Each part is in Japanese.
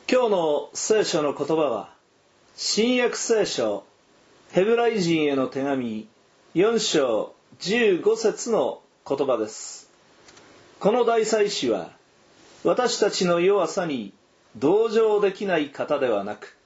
今日の聖書の言葉は、新約聖書ヘブライ人への手紙4章15節の言葉です。この大祭司は、私たちの弱さに同情できない方ではなく、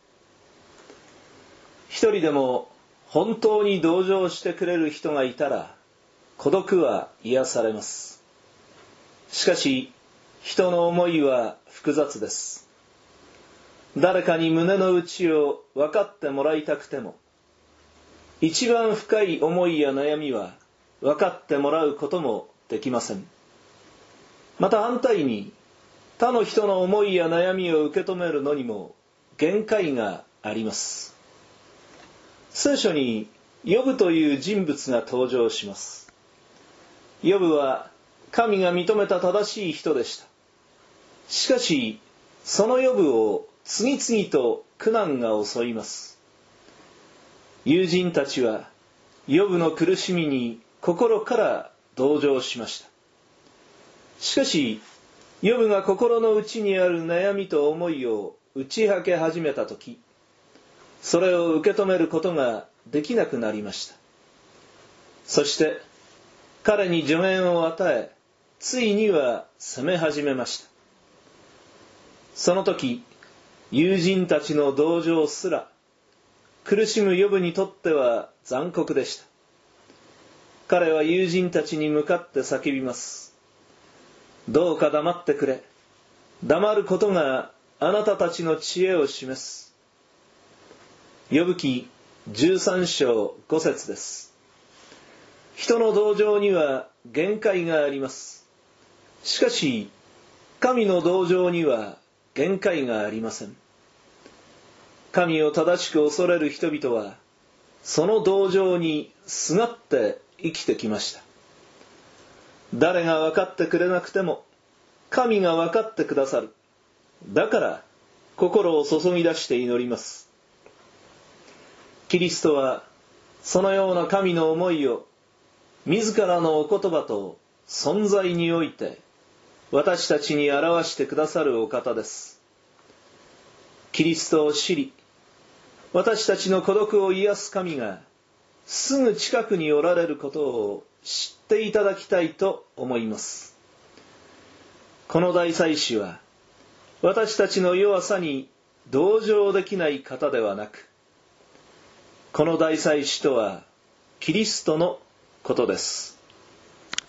一人でも本当に同情してくれる人がいたら、孤独は癒されます。しかし、人の思いは複雑です。誰かに胸の内を分かってもらいたくても、一番深い思いや悩みは分かってもらうこともできません。また反対に、他の人の思いや悩みを受け止めるのにも限界があります。聖書にヨブという人物が登場します。ヨブは神が認めた正しい人でした。しかし、そのヨブを次々と苦難が襲います。友人たちはヨブの苦しみに心から同情しました。しかし、ヨブが心の内にある悩みと思いを打ち明け始めたとき、それを受け止めることができなくなりました。そして彼に助言を与え、ついには責め始めました。その時、友人たちの同情すら苦しむヨブにとっては残酷でした。彼は友人たちに向かって叫びます。どうか黙ってくれ。黙ることがあなたたちの知恵を示す。ヨブ記13章5節です。人の同情には限界があります。しかし、神の同情には限界がありません。神を正しく恐れる人々は、その同情にすがって生きてきました。誰が分かってくれなくても、神が分かってくださる。だから、心を注ぎ出して祈ります。キリストは、そのような神の思いを、自らのお言葉と存在において、私たちに表してくださるお方です。キリストを知り、私たちの孤独を癒す神がすぐ近くにおられることを知っていただきたいと思います。この大祭司は、私たちの弱さに同情できない方ではなく、この大祭司とはキリストのことです。